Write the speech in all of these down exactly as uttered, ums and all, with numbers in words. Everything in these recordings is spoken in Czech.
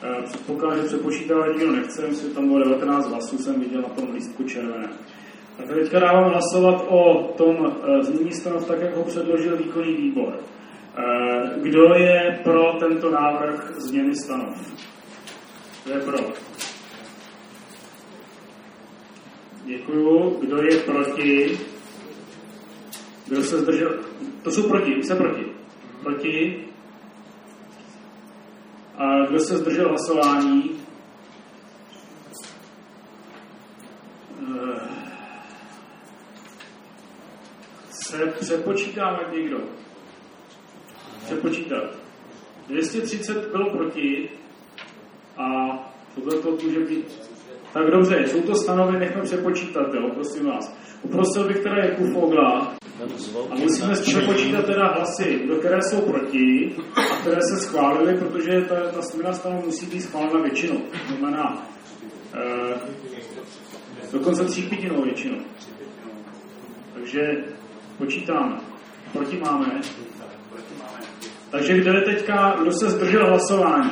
Předpokládám, že přepočítávat nikdo nechce, myslím, že tam bylo devatenáct hlasů, jsem viděl na tom lístku červené. Tak teďka dávám hlasovat o tom znění stanov tak, jak ho předložil výkonný výbor. Kdo je pro tento návrh změny stanov? Kdo je pro? Děkuju. Kdo je proti? Kdo se zdržel? To jsou proti, jste proti. Proti? A kdo se zdržel hlasování? Se přepočítáme někdo? Přepočítat. dvě stě třicet bylo proti a tohle to může být. Tak dobře, jsou to stanovy, nechme přepočítat, jo, prosím vás. Poprosil bych teda Jakub Fogla a musíme přepočítat teda hlasy, do které jsou proti a které se schválily, protože ta, ta změna stanov musí být schválena většinou. To znamená eh, dokonce třípětinou většinou. Takže počítáme. Proti máme. Takže kdo je teďka, kdo se zdržel hlasování?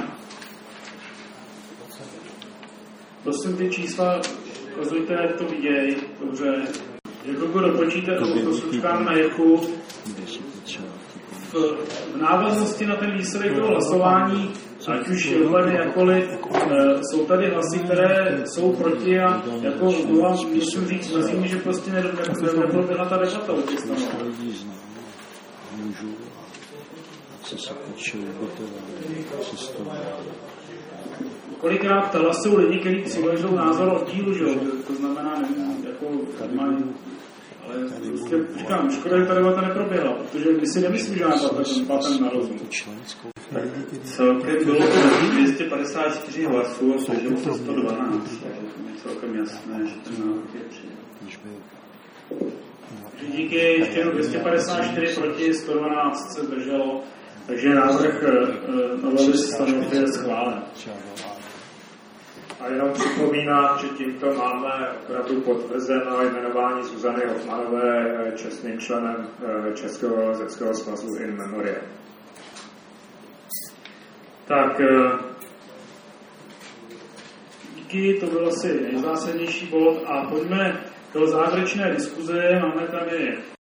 Prosím, ty čísla ukazujte, jak to vidějí. Dobře. Jako kdo dopočíte, to slučkám na Jirku. V, v návaznosti na ten výsledek toho hlasování, ať už dopadne jakkoliv, jsou tady hlasy, které jsou proti a jako vám musím říct, myslím, že prostě neproběhla ta debata o těch stanovách. Kolikrát hlasují lidi, kteří přivažují názor oddílu, že jo? To znamená, nevím, jako mají, ale prostě říkám, škoda, že ta debata neproběhla, protože my si nemyslím, že nám patent na rozum. Celkem bylo dvě stě padesát čtyři hlasů a přežilo se sto dvanáct, takže to je celkem jasné, že ten návrh je přijat. Díky ještě dvě stě padesát čtyři proti, sto dvanáct se zdrželo, takže návrh novely stanov je schválen. A jenom připomínám, že tímto máme opravdu potvrzeno jmenování Zuzany Hofmanové čestným členem Českého lezeckého svazu in memoriam. Tak, díky, to byl asi nejzásadnější bod a pojďme do závěrečné diskuze. Máme tady